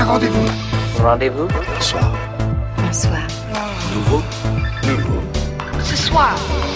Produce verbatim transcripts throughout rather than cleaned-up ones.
Rendez-vous. Rendez-vous. Bonsoir. Bonsoir. Nouveau. Nouveau. Ce soir.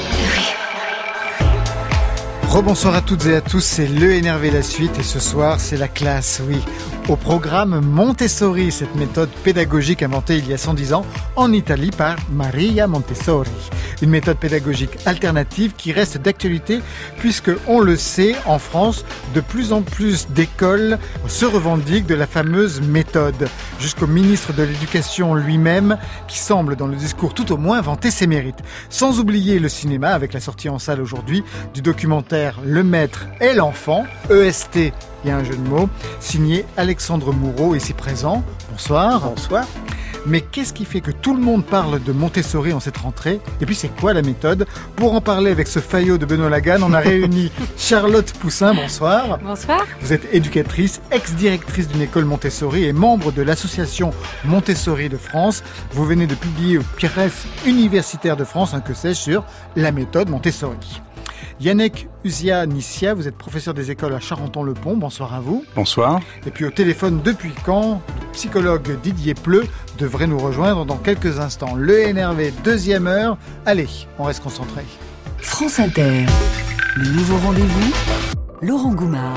Rebonsoir à toutes et à tous, c'est Le Énervé la suite et ce soir c'est la classe, oui. Au programme Montessori, cette méthode pédagogique inventée il y a cent dix ans en Italie par Maria Montessori. Une méthode pédagogique alternative qui reste d'actualité puisque, on le sait, en France, de plus en plus d'écoles se revendiquent de la fameuse méthode. Jusqu'au ministre de l'Éducation lui-même qui semble dans le discours tout au moins vanter ses mérites. Sans oublier le cinéma avec la sortie en salle aujourd'hui du documentaire Le Maître et l'Enfant, E S T, il y a un jeu de mots, signé Alexandre Moureau, ici présent. Bonsoir. Bonsoir. Mais qu'est-ce qui fait que tout le monde parle de Montessori en cette rentrée? Et puis c'est quoi la méthode? Pour en parler avec ce faillot de Benoît Laganne, on a réuni Charlotte Poussin, bonsoir. Bonsoir. Vous êtes éducatrice, ex-directrice d'une école Montessori et membre de l'association Montessori de France. Vous venez de publier au Presse universitaire de France un que sais-je sur la méthode Montessori. Yannick Uzia-Nissia, vous êtes professeur des écoles à Charenton-le-Pont. Bonsoir à vous. Bonsoir. Et puis au téléphone depuis quand, le psychologue Didier Pleu devrait nous rejoindre dans quelques instants. Le Énervé, deuxième heure. Allez, on reste concentré. France Inter, le nouveau rendez-vous, Laurent Goumard.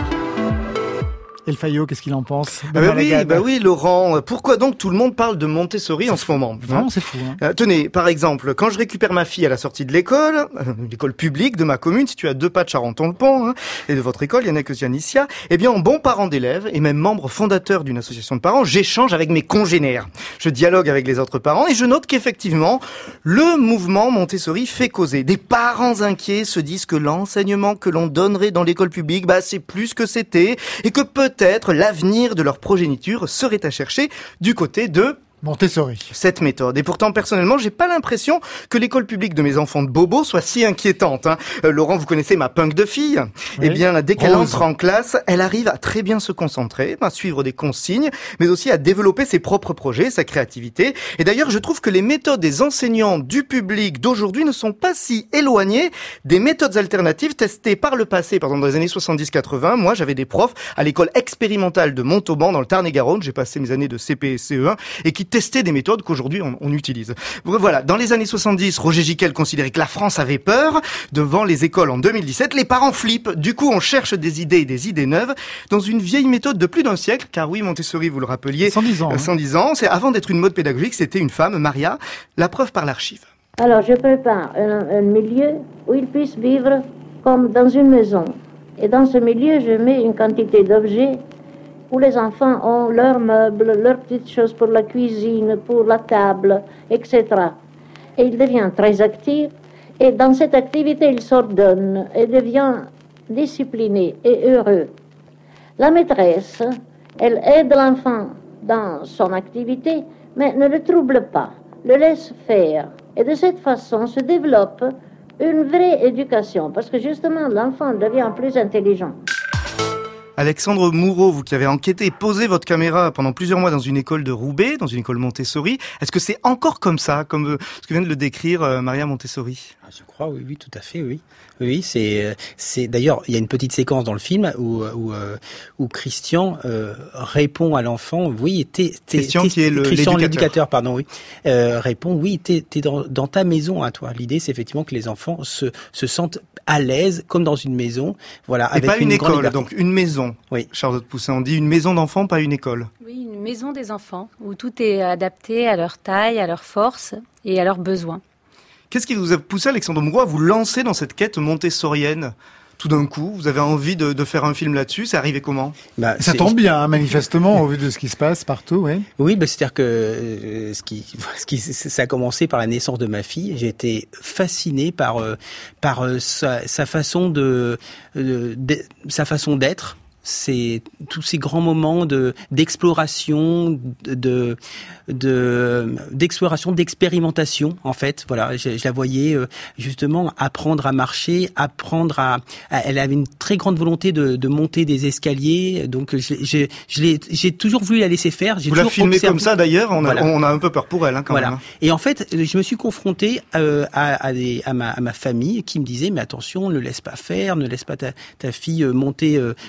Et le Fayot, qu'est-ce qu'il en pense? Ah bah oui, bah oui, Laurent. Pourquoi donc tout le monde parle de Montessori en ce moment? Vraiment, c'est fou. Hein. Euh, tenez, par exemple, quand je récupère ma fille à la sortie de l'école, euh, l'école publique de ma commune, située à deux pas de Charenton-le-Pont, hein, et de votre école, Yannick Zianicia, eh bien, en bon parent d'élève et même membre fondateur d'une association de parents, j'échange avec mes congénères. Je dialogue avec les autres parents et je note qu'effectivement, le mouvement Montessori fait causer. Des parents inquiets se disent que l'enseignement que l'on donnerait dans l'école publique, bah, c'est plus que c'était et que peut Peut-être l'avenir de leur progéniture serait à chercher du côté de Montessori. Cette méthode. Et pourtant, personnellement, j'ai pas l'impression que l'école publique de mes enfants de Bobo soit si inquiétante. Hein. Euh, Laurent, vous connaissez ma punk de fille. Oui. Eh bien, dès qu'elle Rose. entre en classe, elle arrive à très bien se concentrer, à suivre des consignes, mais aussi à développer ses propres projets, sa créativité. Et d'ailleurs, je trouve que les méthodes des enseignants du public d'aujourd'hui ne sont pas si éloignées des méthodes alternatives testées par le passé. Par exemple, dans les années soixante-dix quatre-vingts, moi, j'avais des profs à l'école expérimentale de Montauban, dans le Tarn-et-Garonne. J'ai passé mes années de C P et C E un et qui tester des méthodes qu'aujourd'hui on, on utilise. Voilà, dans les années soixante-dix, Roger Giquel considérait que la France avait peur. Devant les écoles en deux mille dix-sept, les parents flippent. Du coup, on cherche des idées et des idées neuves dans une vieille méthode de plus d'un siècle, car oui, Montessori, vous le rappeliez, cent dix ans. Euh, cent dix ans, c'est avant d'être une mode pédagogique, c'était une femme, Maria, la preuve par l'archive. Alors, je prépare un, un milieu où ils puissent vivre comme dans une maison. Et dans ce milieu, je mets une quantité d'objets où les enfants ont leurs meubles, leurs petites choses pour la cuisine, pour la table, et cetera. Et ils deviennent très actifs, et dans cette activité, ils s'ordonnent et deviennent disciplinés et heureux. La maîtresse, elle aide l'enfant dans son activité, mais ne le trouble pas, le laisse faire. Et de cette façon se développe une vraie éducation, parce que justement, l'enfant devient plus intelligent. Alexandre Moureau, vous qui avez enquêté et posé votre caméra pendant plusieurs mois dans une école de Roubaix, dans une école Montessori, est-ce que c'est encore comme ça, comme ce que vient de le décrire euh, Maria Montessori? Ah, je crois, oui, oui, tout à fait, oui. Oui, c'est, c'est d'ailleurs, il y a une petite séquence dans le film où où, où Christian euh, répond à l'enfant, oui, t'es, t'es Christian t'es, qui est le, Christian l'éducateur. l'éducateur, pardon, oui, euh, répond, oui, t'es, t'es dans, dans ta maison à toi. L'idée, c'est effectivement que les enfants se se sentent à l'aise, comme dans une maison, voilà, et avec pas une, une école, grande donc une maison. Oui. Charlotte Poussin, on dit une maison d'enfants, pas une école. Oui, une maison des enfants où tout est adapté à leur taille, à leur force et à leurs besoins. Qu'est-ce qui vous a poussé, Alexandre Moureau, à vous lancer dans cette quête montessorienne? Tout d'un coup, vous avez envie de, de faire un film là-dessus. C'est arrivé comment? Bah, ça tombe bien, hein, manifestement, au vu de ce qui se passe partout, oui. Oui, bah, c'est-à-dire que euh, ce qui, ce qui, ça a commencé par la naissance de ma fille. J'ai été fasciné par euh, par euh, sa, sa façon de, de, de sa façon d'être. C'est tous ces grands moments de d'exploration, de de d'exploration, d'expérimentation en fait. Voilà, je, je la voyais euh, justement apprendre à marcher, apprendre à, à. Elle avait une très grande volonté de, de monter des escaliers. Donc je, je, je l'ai, j'ai toujours voulu la laisser faire. J'ai Vous la filmez observé. comme ça d'ailleurs. On a, voilà. on a un peu peur pour elle hein, quand voilà. même. Et en fait, je me suis confronté euh, à, à, des, à, ma, à ma famille qui me disait mais attention, ne laisse pas faire, ne laisse pas ta, ta fille monter euh, voilà une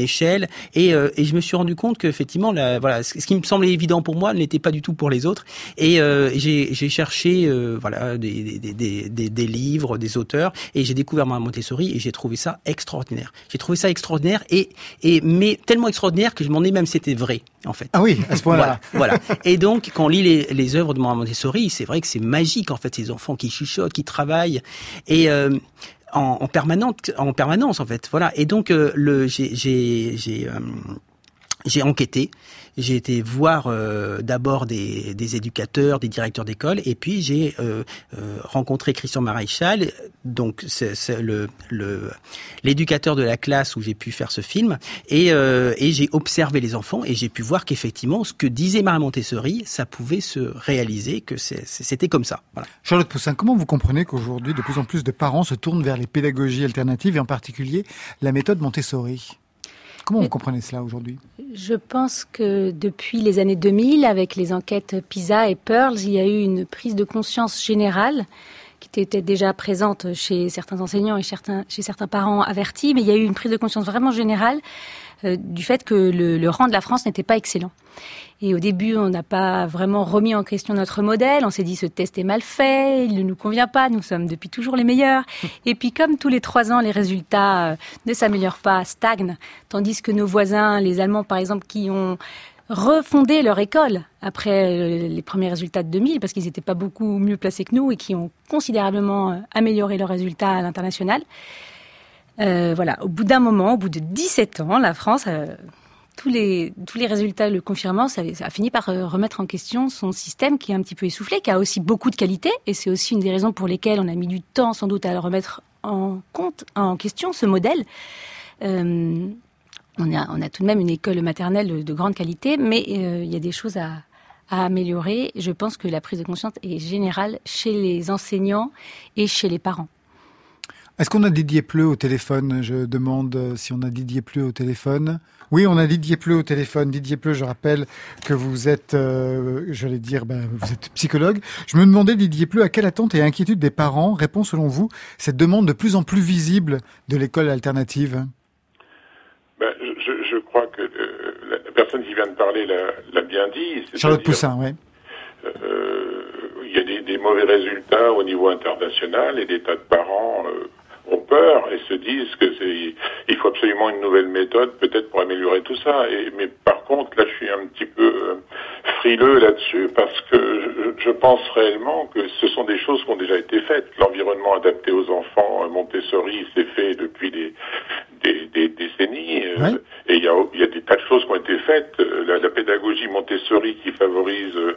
échelle. Et, euh, et je me suis rendu compte que effectivement, la, voilà, ce qui me semblait évident pour moi n'était pas du tout pour les autres. Et euh, j'ai, j'ai cherché, euh, voilà, des, des, des, des, des livres, des auteurs, et j'ai découvert Maria Montessori et j'ai trouvé ça extraordinaire. J'ai trouvé ça extraordinaire et, et mais tellement extraordinaire que je m'en ai même c'était vrai en fait. Ah oui, à ce point-là. Voilà, voilà. Et donc quand on lit les, les œuvres de Maria Montessori, c'est vrai que c'est magique en fait, ces enfants qui chuchotent, qui travaillent et euh, en, en permanence, en permanence en fait. Voilà. Et donc euh, le j'ai j'ai j'ai, euh, j'ai enquêté. J'ai été voir euh, d'abord des, des éducateurs, des directeurs d'école, et puis j'ai euh, euh, rencontré Christian Maréchal, donc c'est, c'est le, le l'éducateur de la classe où j'ai pu faire ce film, et, euh, et j'ai observé les enfants et j'ai pu voir qu'effectivement ce que disait Maria Montessori, ça pouvait se réaliser, que c'est, c'était comme ça. Voilà. Charlotte Poussin, comment vous comprenez qu'aujourd'hui de plus en plus de parents se tournent vers les pédagogies alternatives et en particulier la méthode Montessori ? Comment vous comprenez cela aujourd'hui ? Je pense que depuis les années deux mille, avec les enquêtes PISA et Pearls, il y a eu une prise de conscience générale qui était peut-être déjà présente chez certains enseignants et certains, chez certains parents avertis, mais il y a eu une prise de conscience vraiment générale euh, du fait que le, le rang de la France n'était pas excellent. Et au début, on n'a pas vraiment remis en question notre modèle. On s'est dit, ce test est mal fait, il ne nous convient pas, nous sommes depuis toujours les meilleurs. Et puis, comme tous les trois ans, les résultats ne s'améliorent pas, stagnent, tandis que nos voisins, les Allemands par exemple, qui ont refondé leur école après les premiers résultats de deux mille, parce qu'ils n'étaient pas beaucoup mieux placés que nous et qui ont considérablement amélioré leurs résultats à l'international. Euh, voilà, au bout d'un moment, au bout de dix-sept ans, la France... Euh, Tous les, tous les résultats le confirmant, ça, ça a fini par remettre en question son système qui est un petit peu essoufflé, qui a aussi beaucoup de qualité, et c'est aussi une des raisons pour lesquelles on a mis du temps sans doute à le remettre en compte, en question, ce modèle. Euh, on, a, on a tout de même une école maternelle de, de grande qualité, mais euh, il y a des choses à, à améliorer. Je pense que la prise de conscience est générale chez les enseignants et chez les parents. Est-ce qu'on a Didier Pleu au téléphone ? Je demande si on a Didier Pleu au téléphone. Oui, on a Didier Pleu au téléphone. Didier Pleu, je rappelle que vous êtes, euh, j'allais dire, ben, vous êtes psychologue. Je me demandais, Didier Pleu, à quelle attente et inquiétude des parents répond, selon vous, cette demande de plus en plus visible de l'école alternative ? Ben, je, je crois que euh, la personne qui vient de parler l'a, l'a bien dit. Charlotte Poussin, oui. Euh, il y a des, des mauvais résultats au niveau international et des tas de parents euh, ont peur et se disent que c'est, il faut absolument une nouvelle méthode peut-être pour améliorer tout ça. Et, mais par contre, là, je suis un petit peu euh, frileux là-dessus parce que je, je pense réellement que ce sont des choses qui ont déjà été faites. L'environnement adapté aux enfants, Montessori, c'est fait depuis des, des, des décennies. Euh, ouais. Et il y a, il y a des tas de choses qui ont été faites. La, la pédagogie Montessori qui favorise euh,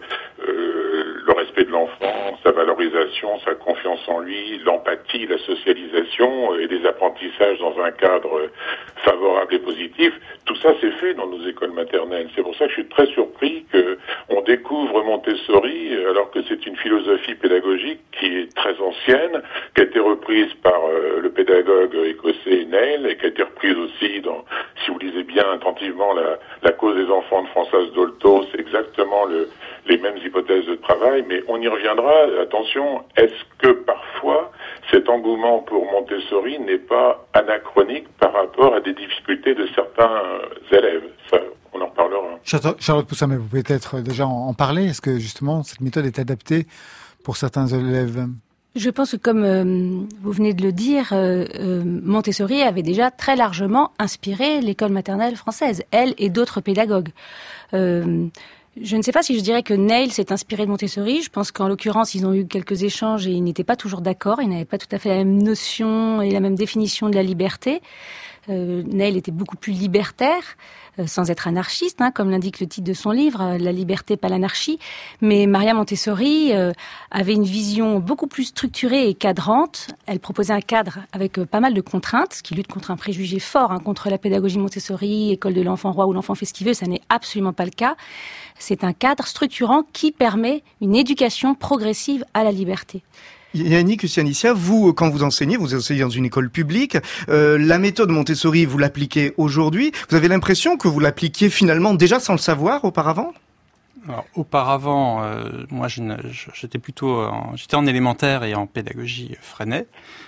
le respect de l'enfant, sa valorisation, sa confiance en lui, l'empathie, la socialisation et des apprentissages dans un cadre favorable et positif. Tout ça, c'est fait dans nos écoles maternelles. C'est pour ça que je suis très surpris qu'on découvre Montessori alors que c'est une philosophie pédagogique qui est très ancienne, qui a été reprise par euh, le pédagogue écossais Neil et qui a été reprise aussi dans, si vous lisez bien attentivement la, la cause des enfants de Françoise Dolto, c'est exactement le, les mêmes hypothèses de travail, mais on y reviendra. Attention, est-ce que parfois cet engouement pour Montessori n'est pas anachronique par rapport à des difficultés de certains élèves ? Ça, on en reparlera. Charlotte Poussin, mais vous pouvez peut-être déjà en parler. Est-ce que justement cette méthode est adaptée pour certains élèves ? Je pense que comme euh, vous venez de le dire, euh, euh, Montessori avait déjà très largement inspiré l'école maternelle française, elle et d'autres pédagogues. Euh, je ne sais pas si je dirais que Neil s'est inspiré de Montessori. Je pense qu'en l'occurrence, ils ont eu quelques échanges et ils n'étaient pas toujours d'accord. Ils n'avaient pas tout à fait la même notion et la même définition de la liberté. Euh, Neil était beaucoup plus libertaire, euh, sans être anarchiste, hein, comme l'indique le titre de son livre, euh, La liberté, pas l'anarchie. Mais Maria Montessori euh, avait une vision beaucoup plus structurée et cadrante. Elle proposait un cadre avec euh, pas mal de contraintes, ce qui lutte contre un préjugé fort, hein, contre la pédagogie Montessori, école de l'enfant roi où l'enfant fait ce qu'il veut. Ça n'est absolument pas le cas. C'est un cadre structurant qui permet une éducation progressive à la liberté. Yannick Usianicia, vous, quand vous enseignez, vous enseignez dans une école publique, euh, la méthode Montessori, vous l'appliquez aujourd'hui. Vous avez l'impression que vous l'appliquiez finalement déjà sans le savoir auparavant ? Alors, auparavant, euh, moi, je, je, j'étais plutôt, en, j'étais en élémentaire et en pédagogie Freinet.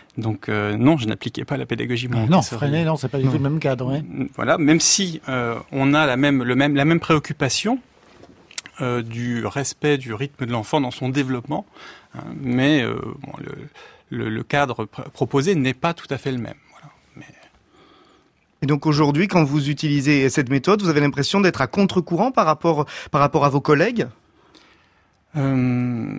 Donc euh, non, je n'appliquais pas la pédagogie Montessori. Non, Freinet, non, c'est pas du non. tout le même cadre. Ouais. Voilà, même si euh, on a la même, le même, la même préoccupation euh, du respect du rythme de l'enfant dans son développement, hein, mais euh, bon, le, le, le cadre pr- proposé n'est pas tout à fait le même. Voilà. Mais... Et donc aujourd'hui, quand vous utilisez cette méthode, vous avez l'impression d'être à contre-courant par rapport, par rapport à vos collègues ? Euh,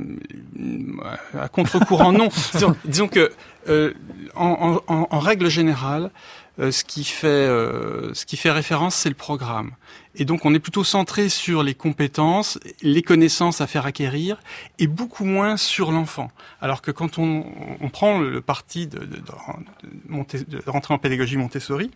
à contre-courant, non. Disons, disons que, euh, en, en, en règle générale, euh, ce qui fait, euh, ce qui fait référence, c'est le programme. Et donc, on est plutôt centré sur les compétences, les connaissances à faire acquérir, et beaucoup moins sur l'enfant. Alors que quand on, on prend le parti de, de, de, de, monter, de rentrer en pédagogie Montessori,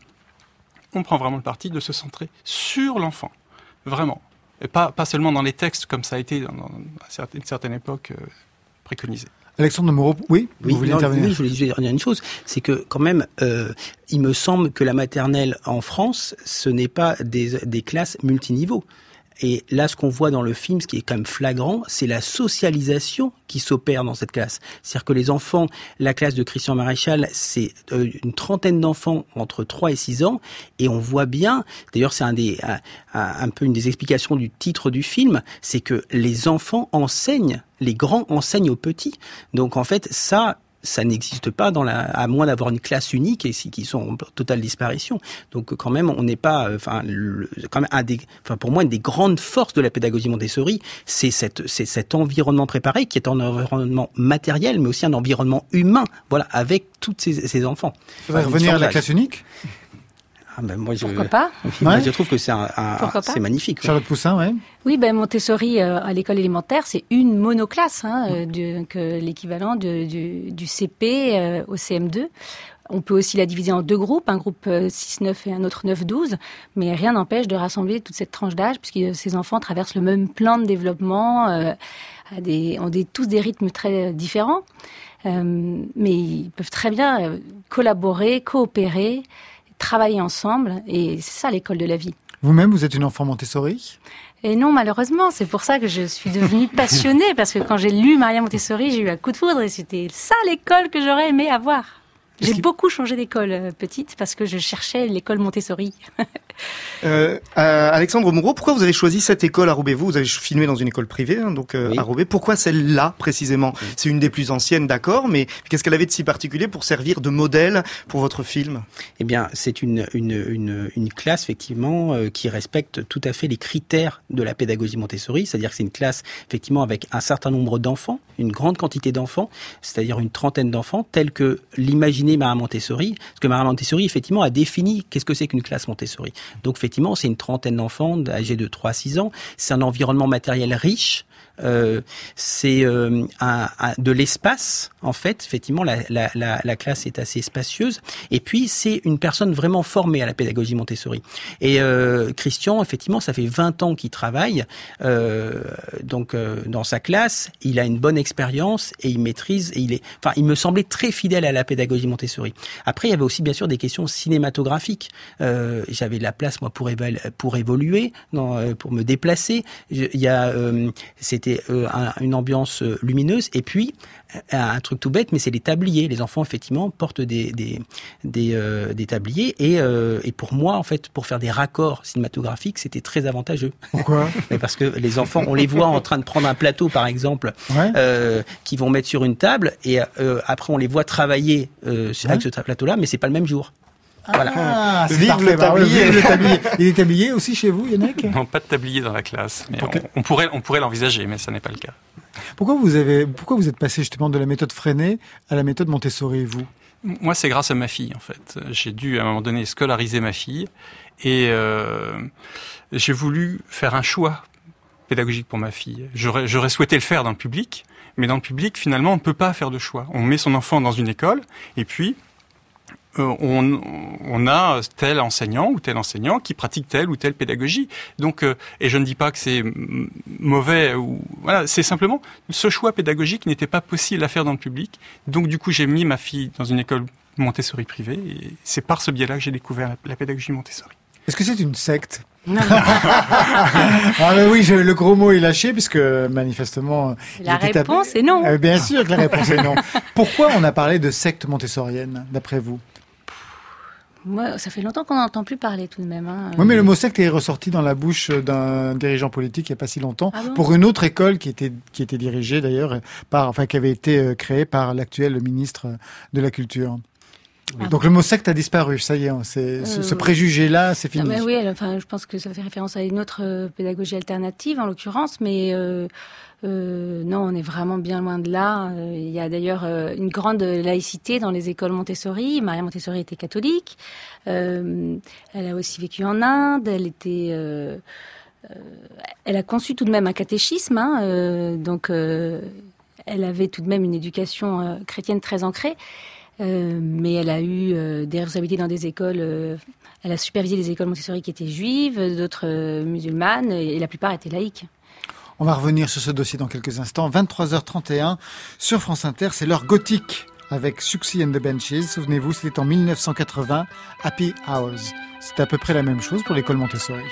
on prend vraiment le parti de se centrer sur l'enfant, vraiment. Et pas, pas seulement dans les textes, comme ça a été dans, dans, à une certaine époque euh, préconisé. Alexandre de Moreau, oui, oui, vous voulez non, intervenir ? Oui, je voulais juste dire une chose, c'est que quand même, euh, il me semble que la maternelle en France, ce n'est pas des, des classes multiniveaux. Et là, ce qu'on voit dans le film, ce qui est quand même flagrant, c'est la socialisation qui s'opère dans cette classe. C'est-à-dire que les enfants, la classe de Christian Maréchal, c'est une trentaine d'enfants entre trois et six ans, et on voit bien, d'ailleurs c'est un des, un, un peu une des explications du titre du film, c'est que les enfants enseignent, les grands enseignent aux petits. Donc en fait, ça... ça n'existe pas dans la, à moins d'avoir une classe unique et qui sont en totale disparition. Donc quand même, on n'est pas, enfin, le, quand même un des, enfin pour moi, une des grandes forces de la pédagogie Montessori, c'est cette, c'est cet environnement préparé qui est un environnement matériel, mais aussi un environnement humain. Voilà, avec tous ces, ces enfants. Ça va enfin, revenir à la classe unique. Ah ben moi, je, Pourquoi pas moi, ouais. Je trouve que c'est, un, un, c'est magnifique. Charlotte Poussin, oui. Oui, ben Montessori euh, à l'école élémentaire, c'est une monoclasse, hein, euh, de, que l'équivalent de, du, du C P euh, au C M deux. On peut aussi la diviser en deux groupes, un groupe six neuf et un autre neuf douze, mais rien n'empêche de rassembler toute cette tranche d'âge, puisque ces enfants traversent le même plan de développement, euh, à des, ont des, tous des rythmes très différents, euh, mais ils peuvent très bien collaborer, coopérer, travailler ensemble, et c'est ça l'école de la vie. Vous-même, vous êtes une enfant Montessori ? Et non, malheureusement, c'est pour ça que je suis devenue passionnée, parce que quand j'ai lu Maria Montessori, j'ai eu un coup de foudre, et c'était ça l'école que j'aurais aimé avoir. J'ai beaucoup changé d'école euh, petite, parce que je cherchais l'école Montessori. euh, euh, Alexandre Moreau, pourquoi vous avez choisi cette école à Roubaix ? Vous, vous avez filmé dans une école privée, hein, donc euh, oui. à Roubaix. Pourquoi celle-là, précisément ? oui. C'est une des plus anciennes, d'accord, mais qu'est-ce qu'elle avait de si particulier pour servir de modèle pour votre film ? Eh bien, c'est une, une, une, une classe, effectivement, euh, qui respecte tout à fait les critères de la pédagogie Montessori, c'est-à-dire que c'est une classe, effectivement, avec un certain nombre d'enfants, une grande quantité d'enfants, c'est-à-dire une trentaine d'enfants, tels que l'imaginait Maria Montessori, parce que Maria Montessori, effectivement, a défini qu'est-ce que c'est qu'une classe Montessori. Donc, effectivement, c'est une trentaine d'enfants âgés de trois à six ans. C'est un environnement matériel riche. Euh, c'est euh, un, un, de l'espace, en fait. Effectivement, la, la, la, la classe est assez spacieuse. Et puis, c'est une personne vraiment formée à la pédagogie Montessori. Et euh, Christian, effectivement, ça fait vingt ans qu'il travaille euh, donc euh, dans sa classe. Il a une bonne expérience et il maîtrise. Et il est, enfin, il me semblait très fidèle à la pédagogie Montessori. Après, il y avait aussi, bien sûr, des questions cinématographiques. Euh, j'avais de la place, moi, pour, éval- pour évoluer, non, pour me déplacer. Je, il y a, euh, c'est C'était euh, un, une ambiance euh, lumineuse. Et puis, un, un truc tout bête, mais c'est les tabliers. Les enfants, effectivement, portent des, des, des, euh, des tabliers. Et, euh, et pour moi, en fait, pour faire des raccords cinématographiques, c'était très avantageux. Pourquoi ? Parce que les enfants, on les voit en train de prendre un plateau, par exemple, ouais. euh, qu'ils vont mettre sur une table. Et euh, après, on les voit travailler euh, ouais. avec ce plateau-là, mais c'est pas le même jour. Voilà. Ah, vive le tablier. Vive le tablier. Il est tablier aussi chez vous, Yannick ? Non, pas de tablier dans la classe. Mais on, on pourrait, on pourrait l'envisager, mais ça n'est pas le cas. Pourquoi vous avez, pourquoi vous êtes passé justement de la méthode Freinet à la méthode Montessori, vous ? Moi, c'est grâce à ma fille, en fait. J'ai dû, à un moment donné, scolariser ma fille. Et euh, j'ai voulu faire un choix pédagogique pour ma fille. J'aurais, j'aurais souhaité le faire dans le public, mais dans le public, finalement, on ne peut pas faire de choix. On met son enfant dans une école, et puis... Euh, on, on a tel enseignant ou tel enseignant qui pratique telle ou telle pédagogie. Donc, euh, et je ne dis pas que c'est m- mauvais ou voilà, c'est simplement ce choix pédagogique n'était pas possible à faire dans le public. Donc, du coup, j'ai mis ma fille dans une école Montessori privée et c'est par ce biais-là que j'ai découvert la, la pédagogie Montessori. Est-ce que c'est une secte ? Ah ben oui, je, le gros mot est lâché puisque manifestement... La réponse est non. Euh, bien sûr que la réponse est non. Pourquoi on a parlé de secte montessorienne, d'après vous? Moi, ça fait longtemps qu'on n'en entend plus parler tout de même. Hein. Oui, mais le mot secte est ressorti dans la bouche d'un dirigeant politique il n'y a pas si longtemps, ah bon pour une autre école qui était, qui était dirigée d'ailleurs, par, enfin qui avait été créée par l'actuel ministre de la Culture. Oui. Donc le mot secte a disparu, ça y est, c'est, euh, ce, ce préjugé-là, c'est fini. Ah bah oui, enfin, je pense que ça fait référence à une autre euh, pédagogie alternative, en l'occurrence, mais euh, euh, non, on est vraiment bien loin de là. Euh, il y a d'ailleurs euh, une grande laïcité dans les écoles Montessori. Maria Montessori était catholique. Euh, elle a aussi vécu en Inde. Elle était... Euh, euh, elle a conçu tout de même un catéchisme, hein, euh, donc euh, elle avait tout de même une éducation euh, chrétienne très ancrée. Euh, mais elle a eu euh, des responsabilités dans des écoles, euh, elle a supervisé des écoles Montessori qui étaient juives, d'autres euh, musulmanes, et la plupart étaient laïques. On va revenir sur ce dossier dans quelques instants. vingt-trois heures trente et un sur France Inter, c'est l'heure gothique avec Siouxsie and the Benches. Souvenez-vous, c'était en mille neuf cent quatre-vingts, Happy Hours. C'était à peu près la même chose pour l'école Montessori.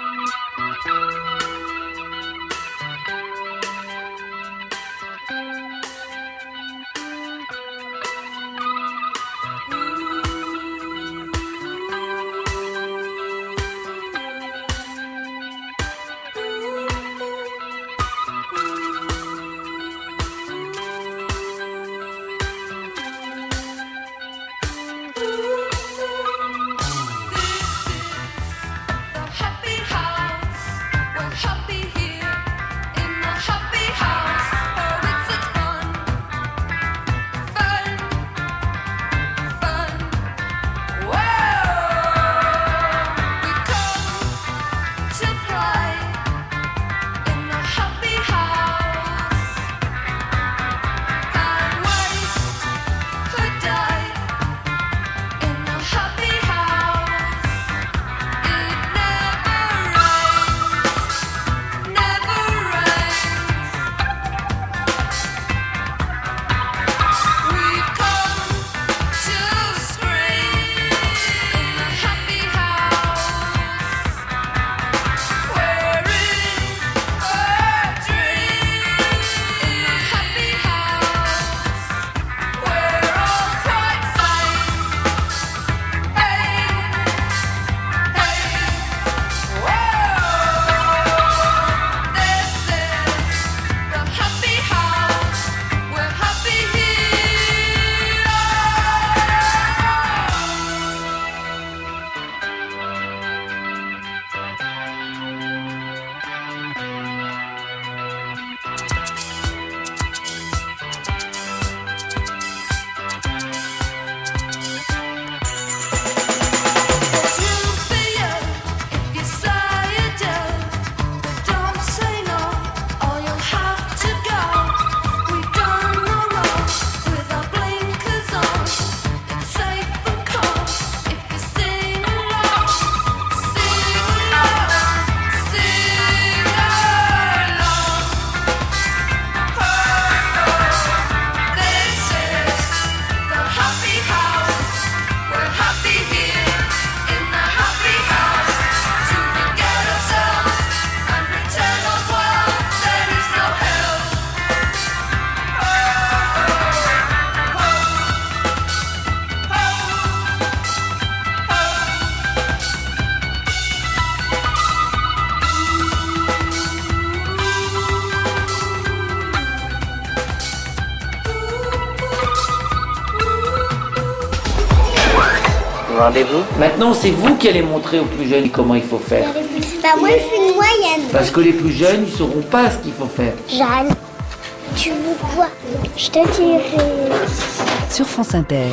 Rendez-vous. Maintenant, c'est vous qui allez montrer aux plus jeunes comment il faut faire. Bah moi, je suis une moyenne. Parce que les plus jeunes, ils ne sauront pas ce qu'il faut faire. Jeanne, tu veux quoi? Je te dirai. Sur France Inter.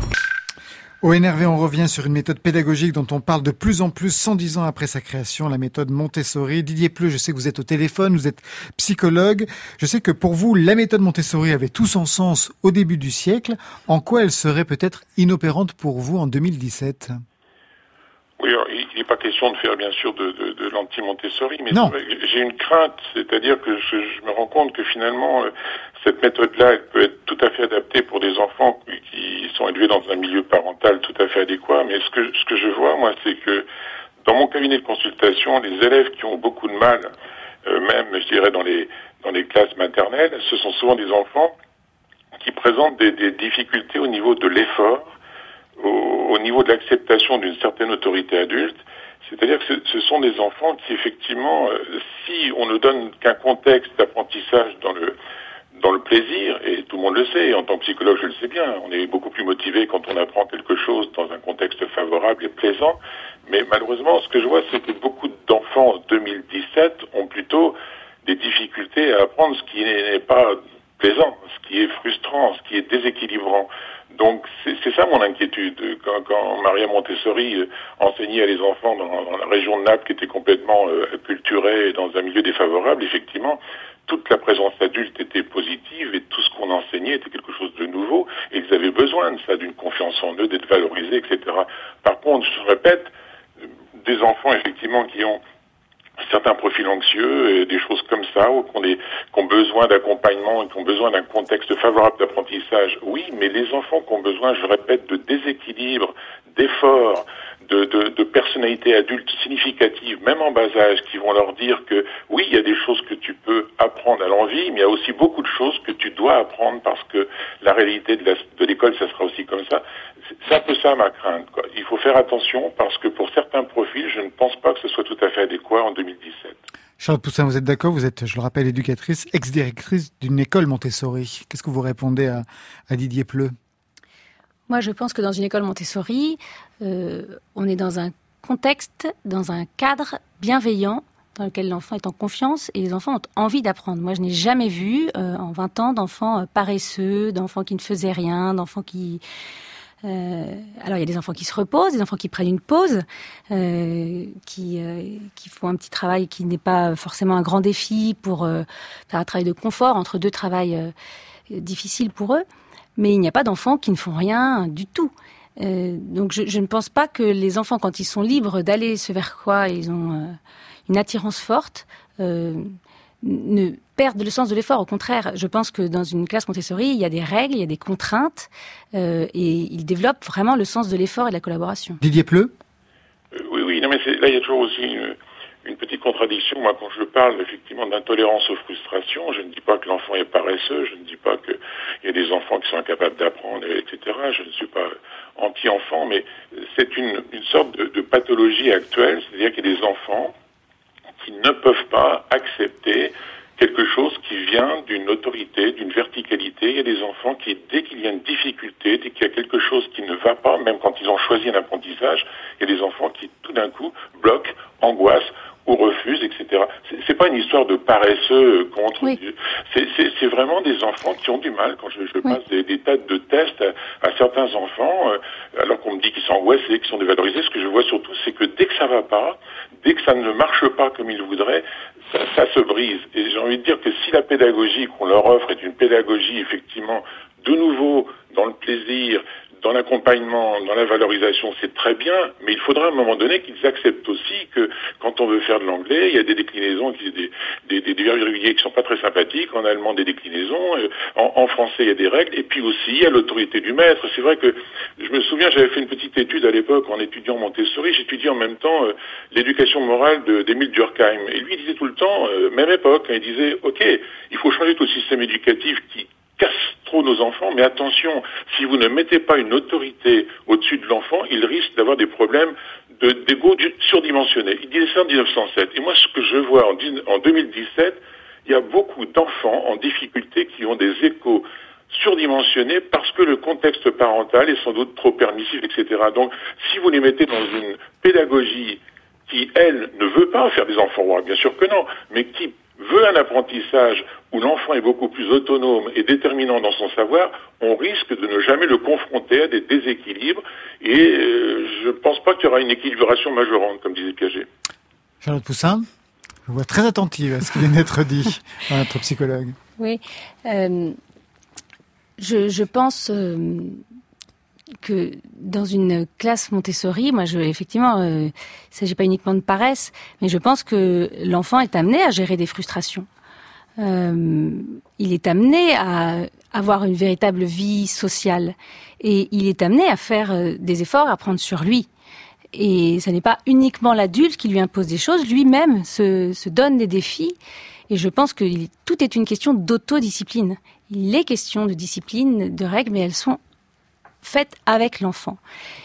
Au N R V, on revient sur une méthode pédagogique dont on parle de plus en plus cent dix ans après sa création, la méthode Montessori. Didier Pleu, je sais que vous êtes au téléphone, vous êtes psychologue. Je sais que pour vous, la méthode Montessori avait tout son sens au début du siècle. En quoi elle serait peut-être inopérante pour vous en deux mille dix-sept? Oui, alors, il n'est pas question de faire bien sûr de, de, de l'anti-Montessori, mais non. J'ai une crainte, c'est-à-dire que je, je me rends compte que finalement, euh, cette méthode-là, elle peut être tout à fait adaptée pour des enfants qui sont élevés dans un milieu parental tout à fait adéquat, mais ce que, ce que je vois, moi, c'est que dans mon mon cabinet de consultation, les élèves qui ont beaucoup de mal, euh, même, je dirais, dans les, dans les classes maternelles, ce sont souvent des enfants qui présentent des, des difficultés au niveau de l'effort, au, au niveau de l'acceptation d'une certaine autorité adulte. C'est-à-dire que ce, ce sont des enfants qui, effectivement, euh, si on ne donne qu'un contexte d'apprentissage dans le dans le plaisir, et tout le monde le sait, en tant que psychologue je le sais bien, on est beaucoup plus motivé quand on apprend quelque chose dans un contexte favorable et plaisant, mais malheureusement ce que je vois c'est que beaucoup d'enfants en deux mille dix-sept ont plutôt des difficultés à apprendre ce qui n'est pas plaisant, ce qui est frustrant, ce qui est déséquilibrant. Donc c'est, c'est ça mon inquiétude. Quand, quand Maria Montessori euh, enseignait à les enfants dans, dans la région de Naples qui était complètement euh, acculturée dans un milieu défavorable, effectivement, toute la présence adulte était positive et tout ce qu'on enseignait était quelque chose de nouveau et ils avaient besoin de ça, d'une confiance en eux, d'être valorisés, et cetera. Par contre, je répète, des enfants effectivement qui ont certains profils anxieux, et des choses comme ça, ou qui ont, des, qui ont besoin d'accompagnement et qui ont besoin d'un contexte favorable d'apprentissage, oui, mais les enfants qui ont besoin, je répète, de déséquilibre, d'effort, de, de, de personnalité adulte significative, même en bas âge, qui vont leur dire que oui, il y a des choses que tu peux apprendre à l'envie, mais il y a aussi beaucoup de choses que tu dois apprendre parce que la réalité de, la, de l'école, ça sera aussi comme ça. C'est un peu ça ma crainte, quoi. Il faut faire attention parce que pour certains profils, je ne pense pas que ce soit tout à fait adéquat en deux mille dix-sept. Charlotte Poussin, vous êtes d'accord? Vous êtes, je le rappelle, éducatrice, ex-directrice d'une école Montessori. Qu'est-ce que vous répondez à, à Didier Pleu? Moi, je pense que dans une école Montessori, euh, on est dans un contexte, dans un cadre bienveillant dans lequel l'enfant est en confiance et les enfants ont envie d'apprendre. Moi, je n'ai jamais vu euh, en vingt ans d'enfants paresseux, d'enfants qui ne faisaient rien, d'enfants qui... Euh, alors il y a des enfants qui se reposent, des enfants qui prennent une pause, euh, qui euh, qui font un petit travail qui n'est pas forcément un grand défi pour euh, faire un travail de confort entre deux travails euh, difficiles pour eux. Mais il n'y a pas d'enfants qui ne font rien du tout. Euh, donc je, je ne pense pas que les enfants, quand ils sont libres d'aller ce vers quoi ils ont euh, une attirance forte, euh, ne perdent le sens de l'effort. Au contraire, je pense que dans une classe Montessori, il y a des règles, il y a des contraintes, euh, et ils développent vraiment le sens de l'effort et de la collaboration. Didier Pleu? euh, Oui, oui, non mais c'est, là il y a toujours aussi une, une petite contradiction. Moi, quand je parle effectivement d'intolérance aux frustrations, je ne dis pas que l'enfant est paresseux, je ne dis pas qu'il y a des enfants qui sont incapables d'apprendre, et cetera. Je ne suis pas anti-enfant, mais c'est une, une sorte de, de pathologie actuelle, c'est-à-dire qu'il y a des enfants qui ne peuvent pas accepter quelque chose qui vient d'une autorité, d'une verticalité. Il y a des enfants qui, dès qu'il y a une difficulté, dès qu'il y a quelque chose qui ne va pas, même quand ils ont choisi un apprentissage, il y a des enfants qui, tout d'un coup, bloquent, angoissent ou refusent, et cetera. C'est, c'est pas une histoire de paresseux contre... Oui. C'est, c'est, c'est vraiment des enfants qui ont du mal. Quand je, je passe oui. des, des tas de tests à, à certains enfants, euh, alors qu'on me dit qu'ils sont angoissés, qu'ils sont dévalorisés, ce que je vois surtout, c'est que dès que ça va pas, dès que ça ne marche pas comme ils voudraient, ça, ça se brise. Et j'ai envie de dire que si la pédagogie qu'on leur offre est une pédagogie, effectivement, de nouveau, dans le plaisir, dans l'accompagnement, dans la valorisation, c'est très bien, mais il faudra à un moment donné qu'ils acceptent aussi que quand on veut faire de l'anglais, il y a des déclinaisons, des, des, des, des verbes irréguliers qui sont pas très sympathiques, en allemand des déclinaisons, en, en français il y a des règles, et puis aussi il y a l'autorité du maître. C'est vrai que je me souviens, j'avais fait une petite étude à l'époque en étudiant Montessori, j'étudiais en même temps euh, l'éducation morale de, d'Émile Durkheim, et lui il disait tout le temps, euh, même époque, hein, il disait, ok, il faut changer tout le système éducatif qui casse trop nos enfants, mais attention, si vous ne mettez pas une autorité au-dessus de l'enfant, il risque d'avoir des problèmes de, d'égo surdimensionnés. Il disait ça en dix-neuf cent sept. Et moi, ce que je vois en, en deux mille dix-sept, il y a beaucoup d'enfants en difficulté qui ont des échos surdimensionnés parce que le contexte parental est sans doute trop permissif, et cetera. Donc, si vous les mettez dans une pédagogie qui, elle, ne veut pas faire des enfants rois, bien sûr que non, mais qui veut un apprentissage où l'enfant est beaucoup plus autonome et déterminant dans son savoir, on risque de ne jamais le confronter à des déséquilibres et euh, je ne pense pas qu'il y aura une équilibration majorante, comme disait Piaget. Charlotte Poussin, je vous vois très attentive à ce qui vient d'être dit par notre psychologue. Oui, euh, je, je pense... Euh que dans une classe Montessori, moi, je, effectivement, euh, il ne s'agit pas uniquement de paresse, mais je pense que l'enfant est amené à gérer des frustrations. Euh, il est amené à avoir une véritable vie sociale et il est amené à faire euh, des efforts, à prendre sur lui. Et ce n'est pas uniquement l'adulte qui lui impose des choses, lui-même se, se donne des défis. Et je pense que tout est une question d'autodiscipline. Il est question de discipline, de règles, mais elles sont faites avec l'enfant.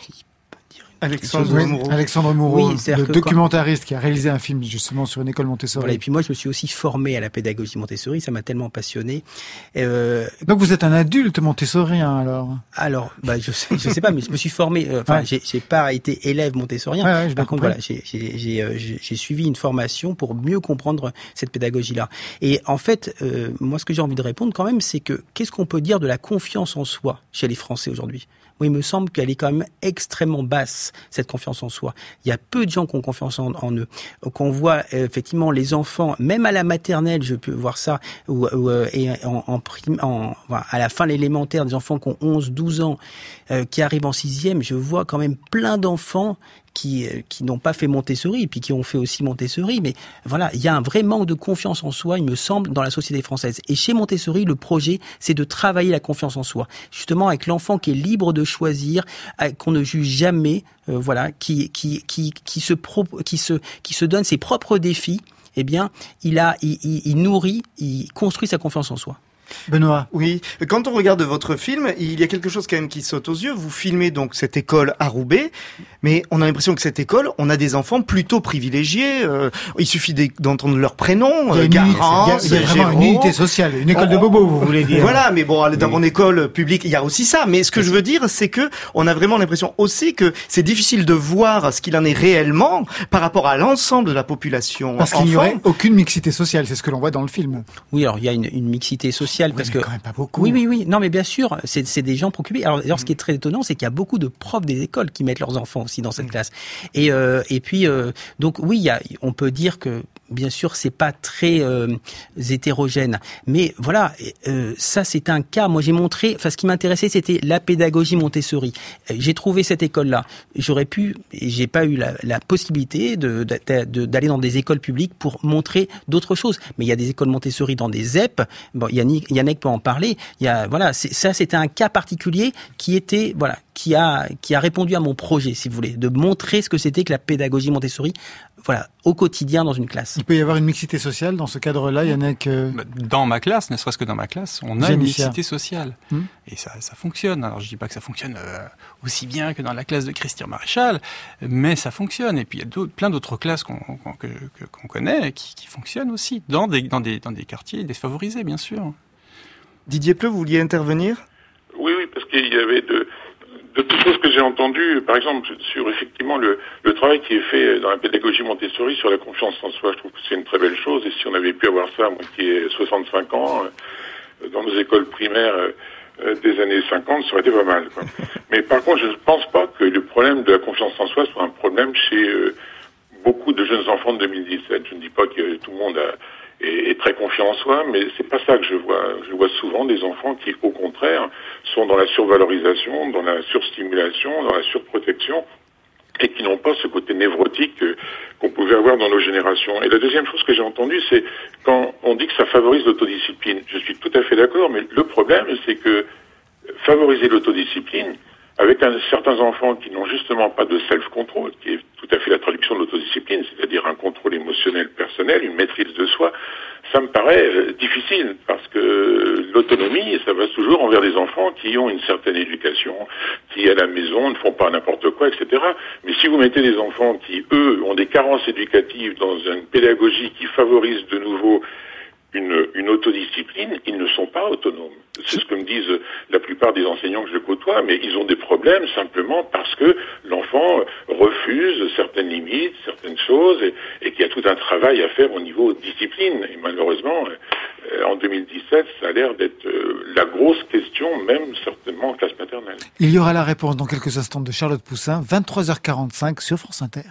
Alexandre oui, Moreau. Alexandre Moreau, Oui, le que documentariste quand... qui a réalisé un film justement sur une école Montessori. Voilà, et puis moi, je me suis aussi formé à la pédagogie Montessori, ça m'a tellement passionné. Euh... Donc vous êtes un adulte montessorien alors Alors, bah je sais, je sais pas, mais je me suis formé. Euh, enfin, ouais. j'ai, j'ai pas été élève montessorien. Ouais, ouais, Par contre, voilà, j'ai, j'ai, j'ai, euh, j'ai, j'ai suivi une formation pour mieux comprendre cette pédagogie-là. Et en fait, euh, moi, ce que j'ai envie de répondre quand même, c'est que qu'est-ce qu'on peut dire de la confiance en soi chez les Français aujourd'hui ? Moi, il me semble qu'elle est quand même extrêmement basse, cette confiance en soi. Il y a peu de gens qui ont confiance en, en eux. Qu'on voit euh, effectivement les enfants, même à la maternelle, je peux voir ça, ou, ou euh, et en, en, prime, en enfin, à la fin de l'élémentaire, des enfants qui ont onze, douze ans, euh, qui arrivent en sixième, je vois quand même plein d'enfants qui qui n'ont pas fait Montessori, puis qui ont fait aussi Montessori, mais voilà, il y a un vrai manque de confiance en soi, il me semble, dans la société française. Et chez Montessori, le projet, c'est de travailler la confiance en soi, justement avec l'enfant qui est libre de choisir, qu'on ne juge jamais, euh, voilà, qui qui qui qui se pro, qui se qui se donne ses propres défis. Eh bien, il a, il, il, il nourrit, il construit sa confiance en soi. Benoît. Oui. Quand on regarde votre film, il y a quelque chose quand même qui saute aux yeux. Vous filmez donc cette école à Roubaix, mais on a l'impression que cette école, on a des enfants plutôt privilégiés. Euh, il suffit d'entendre leur prénom. Il y a, Garance, il y a, il y a vraiment Géraud. Une unité sociale, une école on, de bobos, vous voulez dire. Voilà, mais bon, dans mon école publique, il y a aussi ça. Mais ce que je veux dire, c'est que on a vraiment l'impression aussi que c'est difficile de voir ce qu'il en est réellement par rapport à l'ensemble de la population. Parce qu'il n'y aurait aucune mixité sociale, c'est ce que l'on voit dans le film. Oui, alors il y a une, une mixité sociale oui, parce que quand même pas beaucoup. Oui, oui, oui. Non, mais bien sûr, c'est, c'est des gens préoccupés. Alors, alors, ce qui est très étonnant, c'est qu'il y a beaucoup de profs des écoles qui mettent leurs enfants aussi dans cette mmh. classe. Et euh, et puis euh, donc oui, il y a, on peut dire que bien sûr, c'est pas très euh, hétérogène, mais voilà, euh, ça c'est un cas. Moi, j'ai montré. Enfin, ce qui m'intéressait, c'était la pédagogie Montessori. J'ai trouvé cette école-là. J'aurais pu, et j'ai pas eu la, la possibilité de, de, de d'aller dans des écoles publiques pour montrer d'autres choses. Mais il y a des écoles Montessori dans des Z E P. Bon, Yannick, Yannick peut en parler. Il y a voilà, c'est, ça c'était un cas particulier qui était voilà, qui a qui a répondu à mon projet, si vous voulez, de montrer ce que c'était que la pédagogie Montessori. Voilà, au quotidien dans une classe. Il peut y avoir une mixité sociale dans ce cadre-là, Yannick euh... Dans ma classe, ne serait-ce que dans ma classe, on a Génicia. Une mixité sociale. Hum. Et ça, ça fonctionne. Alors je dis pas que ça fonctionne euh, aussi bien que dans la classe de Christian Maréchal, mais ça fonctionne. Et puis il y a d'autres, plein d'autres classes qu'on, qu'on, que, que, qu'on connaît qui, qui fonctionnent aussi, dans des, dans, des, dans des quartiers défavorisés, bien sûr. Didier Pleu, vous vouliez intervenir ? Oui, oui, parce qu'il y avait de... De toutes choses que j'ai entendues, par exemple, sur effectivement le, le travail qui est fait dans la pédagogie Montessori sur la confiance en soi, je trouve que c'est une très belle chose. Et si on avait pu avoir ça, moi qui ai soixante-cinq ans, euh, dans nos écoles primaires euh, des années cinquante, ça aurait été pas mal, quoi. Mais par contre, je ne pense pas que le problème de la confiance en soi soit un problème chez euh, beaucoup de jeunes enfants de deux mille dix-sept. Je ne dis pas que tout le monde a... est très confiant en soi, mais c'est pas ça que je vois. Je vois souvent des enfants qui, au contraire, sont dans la survalorisation, dans la surstimulation, dans la surprotection, et qui n'ont pas ce côté névrotique euh, qu'on pouvait avoir dans nos générations. Et la deuxième chose que j'ai entendue, c'est quand on dit que ça favorise l'autodiscipline. Je suis tout à fait d'accord, mais le problème, c'est que favoriser l'autodiscipline, avec un, certains enfants qui n'ont justement pas de self-control, qui est tout à fait la traduction de l'autodiscipline, c'est-à-dire un contrôle émotionnel personnel, une maîtrise de soi, ça me paraît euh, difficile, parce que l'autonomie, ça va toujours envers des enfants qui ont une certaine éducation, qui à la maison ne font pas n'importe quoi, et cetera. Mais si vous mettez des enfants qui, eux, ont des carences éducatives dans une pédagogie qui favorise de nouveau Une, une autodiscipline, ils ne sont pas autonomes. C'est ce que me disent la plupart des enseignants que je côtoie, mais ils ont des problèmes simplement parce que l'enfant refuse certaines limites, certaines choses, et, et qu'il y a tout un travail à faire au niveau discipline. Et malheureusement, euh, en deux mille dix-sept, ça a l'air d'être euh, la grosse question, même certainement en classe maternelle. Il y aura la réponse dans quelques instants de Charlotte Poussin, vingt-trois heures quarante-cinq sur France Inter.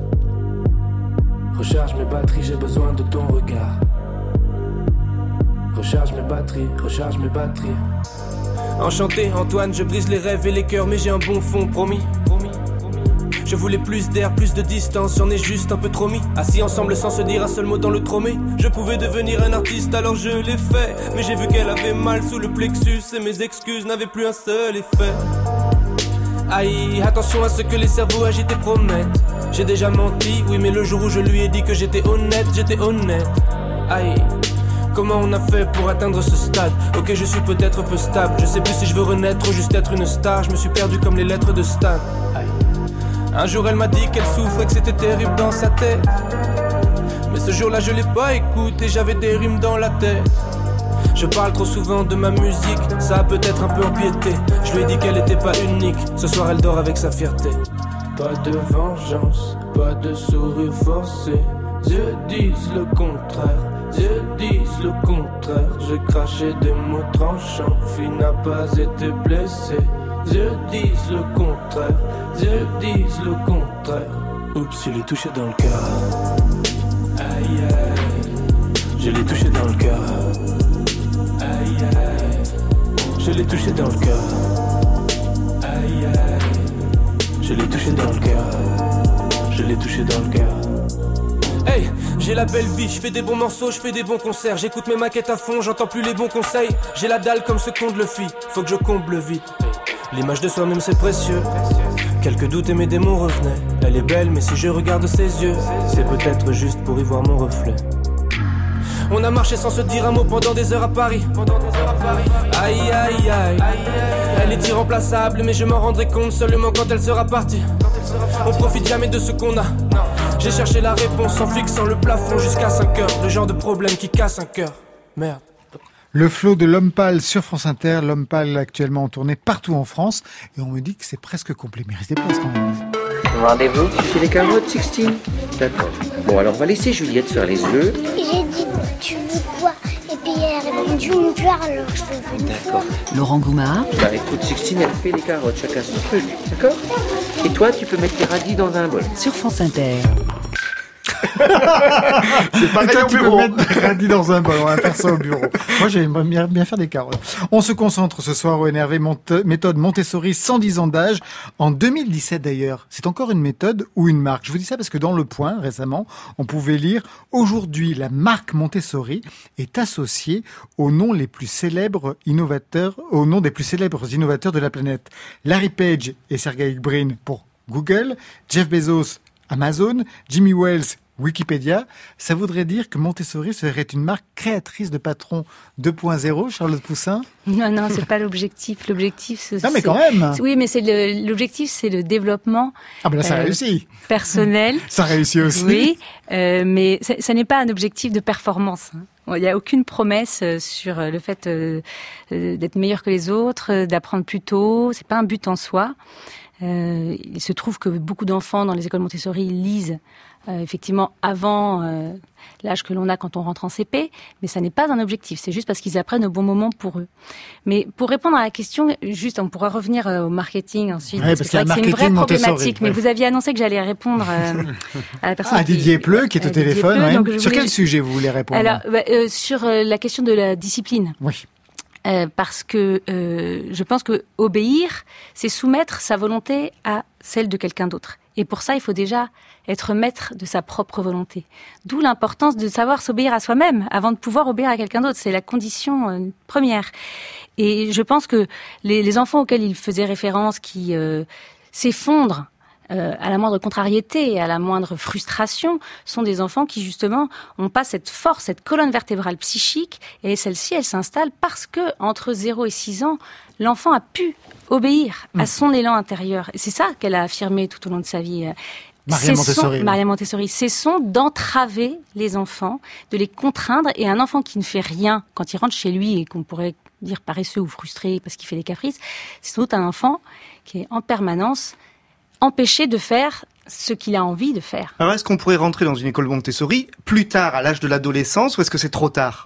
Recharge mes batteries, j'ai besoin de ton regard. Recharge mes batteries, recharge mes batteries. Enchanté Antoine, je brise les rêves et les cœurs, mais j'ai un bon fond, promis. Je voulais plus d'air, plus de distance, j'en ai juste un peu trop mis. Assis ensemble sans se dire un seul mot dans le tromé. Je pouvais devenir un artiste, alors je l'ai fait. Mais j'ai vu qu'elle avait mal sous le plexus et mes excuses n'avaient plus un seul effet. Aïe, attention à ce que les cerveaux agités promettent. J'ai déjà menti, oui mais le jour où je lui ai dit que j'étais honnête, j'étais honnête. Aïe, comment on a fait pour atteindre ce stade? Ok, je suis peut-être peu stable, je sais plus si je veux renaître ou juste être une star. Je me suis perdu comme les lettres de Stan. Aïe. Un jour elle m'a dit qu'elle souffrait, que c'était terrible dans sa tête. Mais ce jour-là je l'ai pas écouté, j'avais des rimes dans la tête. Je parle trop souvent de ma musique, ça a peut-être un peu empiété. Je lui ai dit qu'elle était pas unique, ce soir elle dort avec sa fierté. Pas de vengeance, pas de sourire forcé. Dieu disent le contraire, Dieu disent le contraire. J'ai craché des mots tranchants, fille n'a pas été blessée. Dieu disent le contraire, Dieu disent le contraire. Oups, je l'ai touché dans le cœur. Aïe aïe, je l'ai touché dans le cœur. Aïe aïe, je l'ai touché dans le cœur. Aïe aïe, je l'ai touché dans le cœur. Je l'ai touché dans le cœur. Hey, j'ai la belle vie, je fais des bons morceaux, je fais des bons concerts. J'écoute mes maquettes à fond, j'entends plus les bons conseils. J'ai la dalle comme ce qu'on le fit, faut que je comble vite. L'image de soi-même c'est précieux. Quelques doutes et mes démons revenaient. Elle est belle mais si je regarde ses yeux, c'est peut-être juste pour y voir mon reflet. On a marché sans se dire un mot pendant des heures à Paris. Aïe aïe aïe, elle est irremplaçable mais je m'en rendrai compte seulement quand elle sera partie. On profite jamais de ce qu'on a. J'ai cherché la réponse en fixant le plafond jusqu'à cinq heures. Le genre de problème qui casse un cœur. Merde. Le flot de l'homme pâle sur France Inter, l'homme pâle actuellement en tournée partout en France. Et on me dit que c'est presque complet, mais restez place quand même. Rendez-vous, tu fais les carottes, Sixtine? D'accord. Bon, alors on va laisser Juliette faire les œufs. J'ai dit, tu veux quoi? Et puis elle a répondu une fleur, alors je te fais une fleur. Laurent Goumard. Bah écoute, Sixtine, elle fait les carottes, chacun son truc, d'accord? Et toi, tu peux mettre tes radis dans un bol. Sur France Inter. C'est pareil, toi, tu peux mettre des radis dans un bol, on va faire ça au bureau. Moi, j'aimerais bien, bien faire des carottes. On se concentre ce soir au N R V Monte- méthode Montessori, cent dix ans d'âge. En deux mille dix-sept d'ailleurs, c'est encore une méthode ou une marque. Je vous dis ça parce que dans Le Point, récemment, on pouvait lire « Aujourd'hui, la marque Montessori est associée aux noms les plus célèbres innovateurs, aux noms des plus célèbres innovateurs de la planète. Larry Page et Sergey Brin pour Google, Jeff Bezos, Amazon, Jimmy Wales, Wikipédia. Ça voudrait dire que Montessori serait une marque créatrice de patrons deux point zéro, Charlotte Poussin? Non, non, c'est pas l'objectif. L'objectif, c'est... Non, mais quand même. Oui, mais c'est le, l'objectif, c'est le développement. Ah, ben là, ça euh, réussit. Personnel. Ça réussit aussi. Oui, euh, mais ça, ça n'est pas un objectif de performance. Il n'y a aucune promesse sur le fait euh, d'être meilleur que les autres, d'apprendre plus tôt. C'est pas un but en soi. Euh, il se trouve que beaucoup d'enfants dans les écoles Montessori lisent euh, effectivement avant euh, l'âge que l'on a quand on rentre en C P, mais ça n'est pas un objectif, c'est juste parce qu'ils apprennent au bon moment pour eux. Mais pour répondre à la question, juste, on pourra revenir euh, au marketing ensuite, ouais, parce, parce que c'est, vrai que c'est une vraie problématique, ouais. mais vous aviez annoncé que j'allais répondre euh, à la personne ah, qui... Didier Pleu, qui est au téléphone. Pleu, ouais. donc Sur voulais... quel sujet vous voulez répondre? Alors, bah, euh, sur euh, la question de la discipline. Oui. Euh, parce que euh, je pense que obéir, c'est soumettre sa volonté à celle de quelqu'un d'autre. Et pour ça, il faut déjà être maître de sa propre volonté. D'où l'importance de savoir s'obéir à soi-même avant de pouvoir obéir à quelqu'un d'autre. C'est la condition euh, première. Et je pense que les, les enfants auxquels il faisait référence, qui euh, s'effondrent Euh, à la moindre contrariété, à la moindre frustration, sont des enfants qui justement n'ont pas cette force, cette colonne vertébrale psychique, et celle-ci, elle s'installe parce que entre zéro et six ans, l'enfant a pu obéir à son élan intérieur. Et c'est ça qu'elle a affirmé tout au long de sa vie. Maria Montessori. Son, Maria Montessori, cessons d'entraver les enfants, de les contraindre, et un enfant qui ne fait rien quand il rentre chez lui et qu'on pourrait dire paresseux ou frustré parce qu'il fait des caprices, c'est sans doute un enfant qui est en permanence empêché de faire ce qu'il a envie de faire. Alors, est-ce qu'on pourrait rentrer dans une école Montessori plus tard, à l'âge de l'adolescence, ou est-ce que c'est trop tard?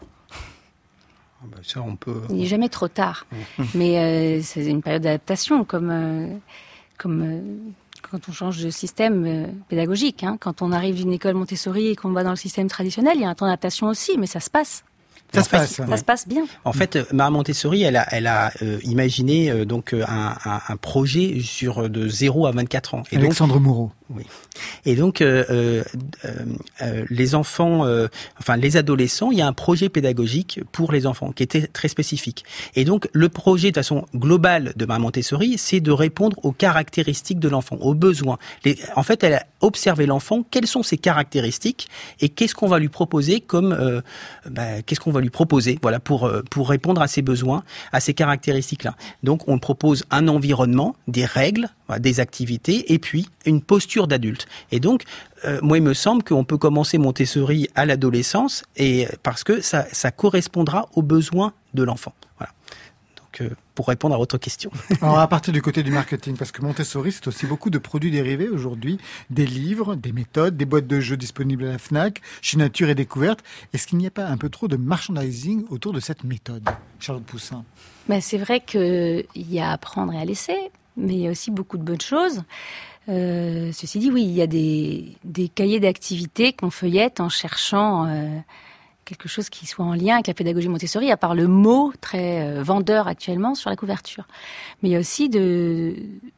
Ah ben ça, on peut... Il n'est jamais trop tard. Mmh. Mais euh, c'est une période d'adaptation, comme, euh, comme euh, quand on change de système euh, pédagogique. Hein. Quand on arrive d'une école Montessori et qu'on va dans le système traditionnel, il y a un temps d'adaptation aussi, mais ça se passe. Ça en se fait, passe. Ça se passe bien. En fait, Marie Montessori, elle a, elle a euh, imaginé euh, donc un, un, un projet sur de zéro à vingt-quatre ans. Et Alexandre donc, Moureau. Oui. Et donc, euh, euh, euh, les enfants, euh, enfin les adolescents, il y a un projet pédagogique pour les enfants qui était très spécifique. Et donc, le projet de façon globale de Marie Montessori, c'est de répondre aux caractéristiques de l'enfant, aux besoins. Les, en fait, elle a observé l'enfant, quelles sont ses caractéristiques et qu'est-ce qu'on va lui proposer comme, euh, bah, qu'est-ce qu'on va lui proposer, voilà, pour pour répondre à ses besoins, à ces caractéristiques-là. Donc, on propose un environnement, des règles, voilà, des activités, et puis une posture d'adulte. Et donc, euh, moi, il me semble qu'on peut commencer Montessori à l'adolescence, et parce que ça, ça correspondra aux besoins de l'enfant. Voilà. Donc, euh, pour répondre à votre question. Alors, à partir du côté du marketing, parce que Montessori, c'est aussi beaucoup de produits dérivés aujourd'hui, des livres, des méthodes, des boîtes de jeux disponibles à la Fnac, chez Nature et Découverte. Est-ce qu'il n'y a pas un peu trop de merchandising autour de cette méthode, Charlotte Poussin? Ben, c'est vrai qu'il y a à apprendre et à laisser, mais il y a aussi beaucoup de bonnes choses. Euh, ceci dit, oui, il y a des, des cahiers d'activités qu'on feuillette en cherchant euh, quelque chose qui soit en lien avec la pédagogie Montessori, à part le mot très euh, vendeur actuellement sur la couverture. Mais il y a aussi de,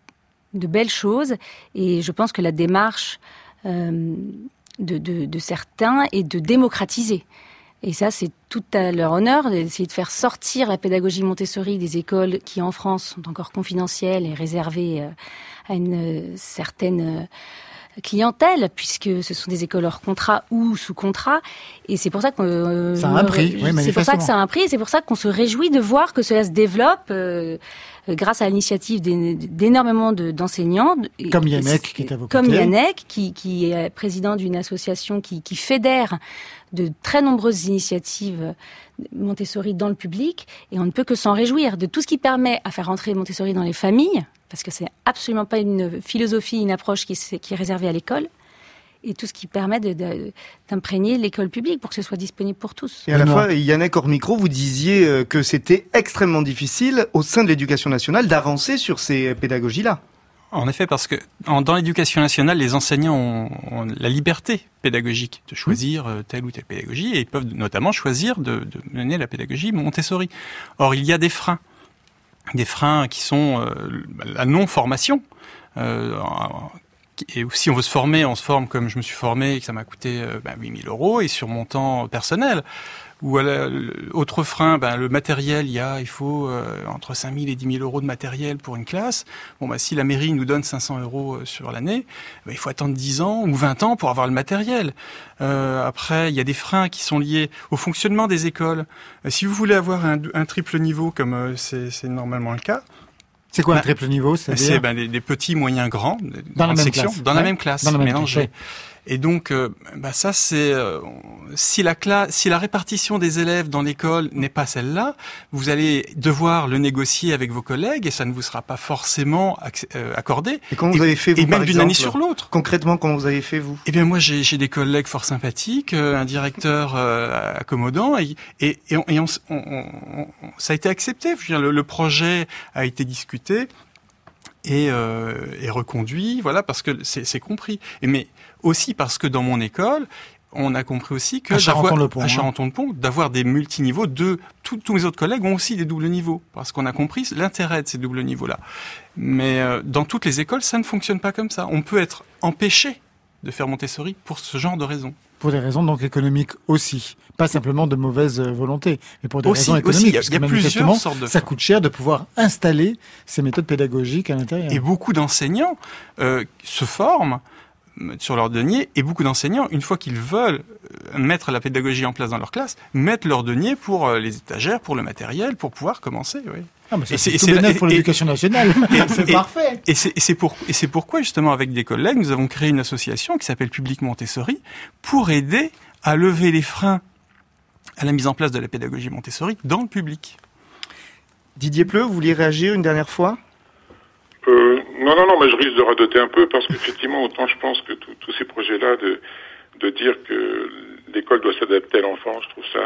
de belles choses, et je pense que la démarche euh, de, de, de certains est de démocratiser. Et ça, c'est tout à leur honneur, d'essayer de faire sortir la pédagogie Montessori des écoles qui, en France, sont encore confidentielles et réservées euh, à une certaine clientèle, puisque ce sont des écoles hors contrat ou sous contrat. Et c'est pour ça que euh, ça a un prix. Oui, c'est pour ça que ça a un prix. Et c'est pour ça qu'on se réjouit de voir que cela se développe euh, grâce à l'initiative d'énormément de, d'enseignants. Comme Yannick, qui est à vos côtés. Comme Yannick, qui, qui est président d'une association qui, qui fédère de très nombreuses initiatives Montessori dans le public. Et on ne peut que s'en réjouir de tout ce qui permet à faire entrer Montessori dans les familles, parce que c'est absolument pas une philosophie, une approche qui, qui est réservée à l'école, et tout ce qui permet de, de, d'imprégner l'école publique pour que ce soit disponible pour tous. Et à la fois, Yannick, hors micro, vous disiez que c'était extrêmement difficile au sein de l'éducation nationale d'avancer sur ces pédagogies-là. En effet, parce que en, dans l'éducation nationale, les enseignants ont, ont la liberté pédagogique de choisir mmh. telle ou telle pédagogie, et ils peuvent notamment choisir de, de mener la pédagogie Montessori. Or, il y a des freins. Des freins qui sont euh, la non-formation. Euh, et si on veut se former, on se forme comme je me suis formé, et que ça m'a coûté euh, ben, huit mille euros, et sur mon temps personnel. Ou à autre frein, ben, le matériel, il y a, il faut euh, entre cinq mille et dix mille euros de matériel pour une classe. Bon, ben, si la mairie nous donne cinq cents euros sur l'année, ben, il faut attendre dix ans ou vingt ans pour avoir le matériel. Euh, après, il y a des freins qui sont liés au fonctionnement des écoles. Euh, si vous voulez avoir un, un triple niveau, comme euh, c'est, c'est normalement le cas, c'est quoi ben, un triple niveau? C'est, c'est ben, des, des petits, moyens, grands, dans la même section, classe. dans ouais. la même classe, dans la même mélangés. classe. Et donc, euh, bah ça, c'est euh, si la classe, si la répartition des élèves dans l'école n'est pas celle-là, vous allez devoir le négocier avec vos collègues et ça ne vous sera pas forcément ac- euh, accordé. Et comment vous avez fait vous, et même par d'une exemple, année sur l'autre. Concrètement, comment vous avez fait vous? Eh bien, moi, j'ai, j'ai des collègues fort sympathiques, euh, un directeur euh, accommodant, et, et, et, on, et on, on, on, ça a été accepté. Je veux dire, le, le projet a été discuté. Et, euh, et reconduit, voilà, parce que c'est, c'est compris. Et mais aussi parce que dans mon école, on a compris aussi que à Charenton-le-Pont, à Charenton-le-Pont, d'avoir des multiniveaux, de tous, tous mes autres collègues ont aussi des doubles niveaux, parce qu'on a compris l'intérêt de ces doubles niveaux-là. Mais euh, dans toutes les écoles, ça ne fonctionne pas comme ça. On peut être empêché de faire Montessori pour ce genre de raisons. Pour des raisons donc économiques aussi, pas simplement de mauvaise volonté, mais pour des aussi, raisons économiques. Aussi, il y a, y a plusieurs sortes de ça coûte cher de pouvoir installer ces méthodes pédagogiques à l'intérieur. Et beaucoup d'enseignants euh, se forment sur leur denier, et beaucoup d'enseignants, une fois qu'ils veulent mettre la pédagogie en place dans leur classe, mettent leur denier pour les étagères, pour le matériel, pour pouvoir commencer. Oui. Ah, mais ça, et c'est, c'est tout bénéf pour l'éducation nationale. Et, c'est et, parfait. Et c'est, et, c'est pour, et c'est pourquoi, justement, avec des collègues, nous avons créé une association qui s'appelle Public Montessori pour aider à lever les freins à la mise en place de la pédagogie Montessori dans le public. Didier Pleu, vous vouliez réagir une dernière fois? euh, Non, non, non, mais je risque de radoter un peu parce qu'effectivement, autant je pense que tous ces projets-là de, de dire que l'école doit s'adapter à l'enfant, je trouve ça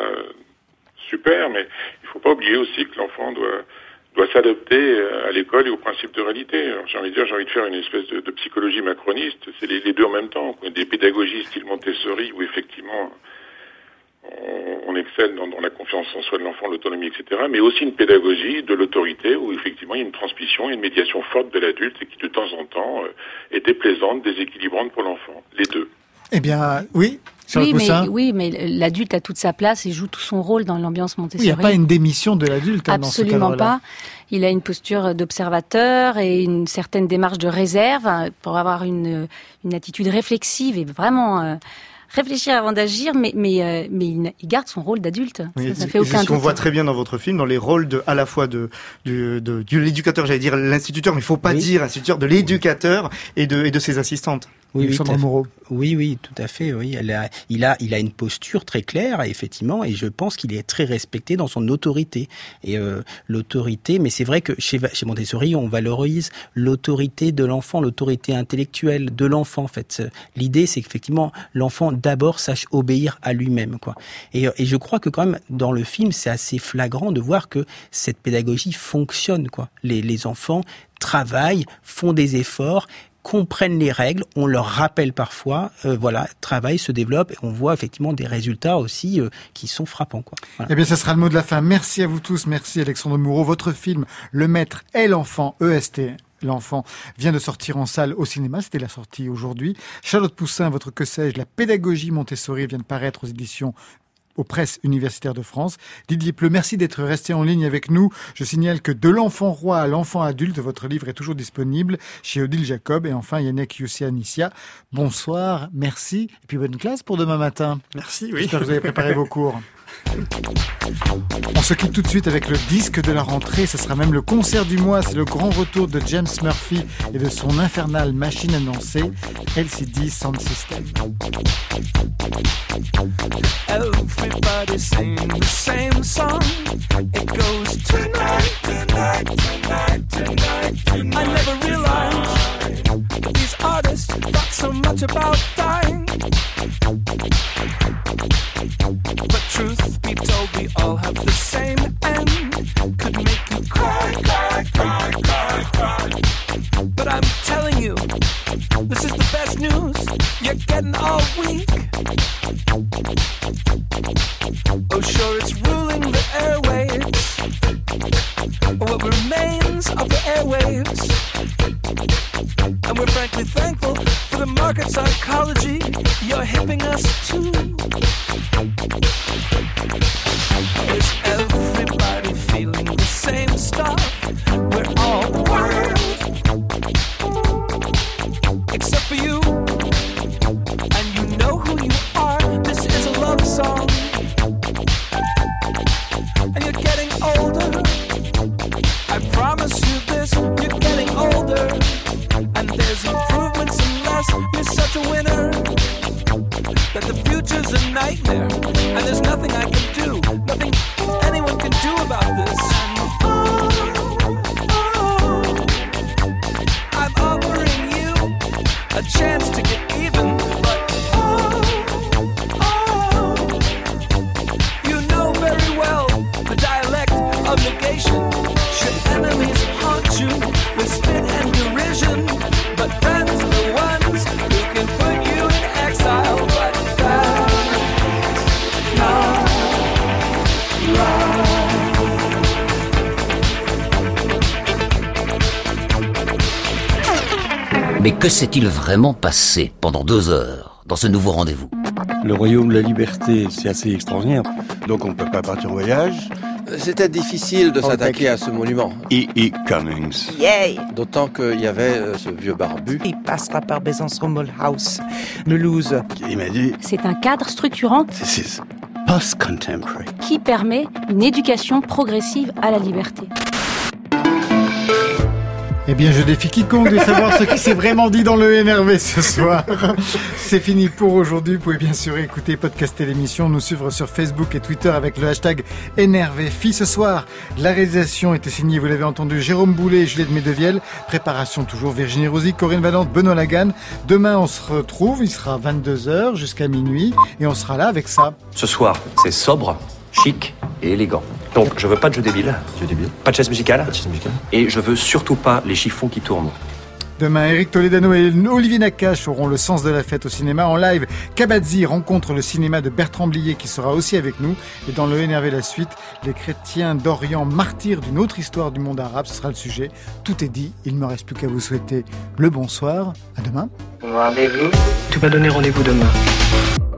super, mais il faut pas oublier aussi que l'enfant doit doit s'adapter à l'école et aux principes de réalité. Alors, j'ai envie de dire, j'ai envie de faire une espèce de, de psychologie macroniste, c'est les, les deux en même temps, quoi. Des pédagogies style Montessori où effectivement on, on excelle dans, dans la confiance en soi de l'enfant, l'autonomie, et cetera, mais aussi une pédagogie de l'autorité où effectivement il y a une transmission, une médiation forte de l'adulte et qui de temps en temps euh, est déplaisante, déséquilibrante pour l'enfant. Les deux. Eh bien, oui. Oui mais, oui, mais l'adulte a toute sa place et joue tout son rôle dans l'ambiance Montessori. Oui, il n'y a pas une démission de l'adulte hein, Absolument dans ce cadre-là. pas. Il a une posture d'observateur et une certaine démarche de réserve pour avoir une, une attitude réflexive et vraiment euh, réfléchir avant d'agir, mais, mais, euh, mais il, il garde son rôle d'adulte. Oui, ça, ça fait aucun doute. C'est ce qu'on voit très bien dans votre film, dans les rôles de, à la fois de, de, de, de l'éducateur, j'allais dire l'instituteur, mais il ne faut pas oui. dire instituteur, de l'éducateur et de, et de ses assistantes. Oui, oui, Moreau. oui, oui, tout à fait. Oui, elle a, il a, il a une posture très claire, effectivement, et je pense qu'il est très respecté dans son autorité. Et euh, l'autorité, mais c'est vrai que chez, chez Montessori, on valorise l'autorité de l'enfant, l'autorité intellectuelle de l'enfant. En fait, l'idée, c'est qu'effectivement, l'enfant d'abord sache obéir à lui-même, quoi. Et, et je crois que quand même dans le film, c'est assez flagrant de voir que cette pédagogie fonctionne, quoi. Les, les enfants travaillent, font des efforts, comprennent les règles, on leur rappelle parfois, euh, voilà, travail se développe et on voit effectivement des résultats aussi euh, qui sont frappants, quoi. Voilà. Eh bien, ça sera le mot de la fin. Merci à vous tous. Merci Alexandre Moureau. Votre film, Le Maître et l'Enfant, E S T. L'enfant vient de sortir en salle au cinéma, c'était la sortie aujourd'hui. Charlotte Poussin, votre que sais-je, la pédagogie Montessori vient de paraître aux éditions aux presses universitaires de France. Didier Pleu, merci d'être resté en ligne avec nous. Je signale que De l'enfant roi à l'enfant adulte, votre livre est toujours disponible chez Odile Jacob. Et enfin, Yannick Youssianicia, bonsoir, merci. Et puis bonne classe pour demain matin. Merci, oui. J'espère que vous avez préparé vos cours. On se quitte tout de suite avec le disque de la rentrée. Ce sera même le concert du mois. C'est le grand retour de James Murphy et de son infernale machine à danser, L C D Sound System. Everybody sing the same song. It goes tonight, tonight, tonight, tonight, tonight. I never realized these artists thought so much about dying. But truth be told, we all have the same end. Could make you cry, cry, cry, cry, cry. But I'm telling you, this is the best news you're getting all week. Oh, sure, it's ruling the airwaves, or what remains of the airwaves. And we're frankly thankful for the market psychology you're hipping us to. Is everybody feeling the same stuff? We're all wired, except for you. And you know who you are. This is a love song. And you're getting older. I promise you this, you're getting older. And there's improvements unless you're such a winner. That the future's a nightmare. And there's nothing I can do, nothing anyone can do about this. Oh, oh, I'm offering you a chance to get even, but oh, oh, you know very well the dialect of negation. Should enemies haunt you with spit and derision, but friends are the ones who can put you in exile. But that's not love. Mais que s'est-il vraiment passé pendant deux heures dans ce nouveau rendez-vous? Le royaume de la liberté, c'est assez extraordinaire. Donc on ne peut pas partir en voyage. C'était difficile de s'attaquer à ce monument. E E. Cummings. Yay! D'autant qu'il y avait euh, ce vieux barbu. Il passera par Besançon Mulhouse, Mulhouse. Il m'a dit... C'est un cadre structurant C'est post-contemporary. Qui permet une éducation progressive à la liberté. Eh bien, je défie quiconque de savoir ce qui s'est vraiment dit dans le N R V ce soir. C'est fini pour aujourd'hui. Vous pouvez bien sûr écouter, podcaster l'émission, nous suivre sur Facebook et Twitter avec le hashtag N R V F I. Ce soir, la réalisation était signée, vous l'avez entendu, Jérôme Boulet et Juliette Medevielle. Préparation toujours Virginie Rosy, Corinne Valente, Benoît Lagan. Demain, on se retrouve. Il sera vingt-deux heures jusqu'à minuit et on sera là avec ça. Ce soir, c'est sobre, chic et élégant. Donc, je veux pas de jeu débile. Jeu débile. Pas de chaise musicale. Pas de chaise musicale. Et je veux surtout pas les chiffons qui tournent. Demain, Eric Toledano et Olivier Nakache auront le sens de la fête au cinéma. En live, Kabadzi rencontre le cinéma de Bertrand Blier qui sera aussi avec nous. Et dans le Énervé la suite, les chrétiens d'Orient martyrs d'une autre histoire du monde arabe, ce sera le sujet. Tout est dit, il ne me reste plus qu'à vous souhaiter le bonsoir. À demain. Rendez-vous. Tu m'as donné rendez-vous demain.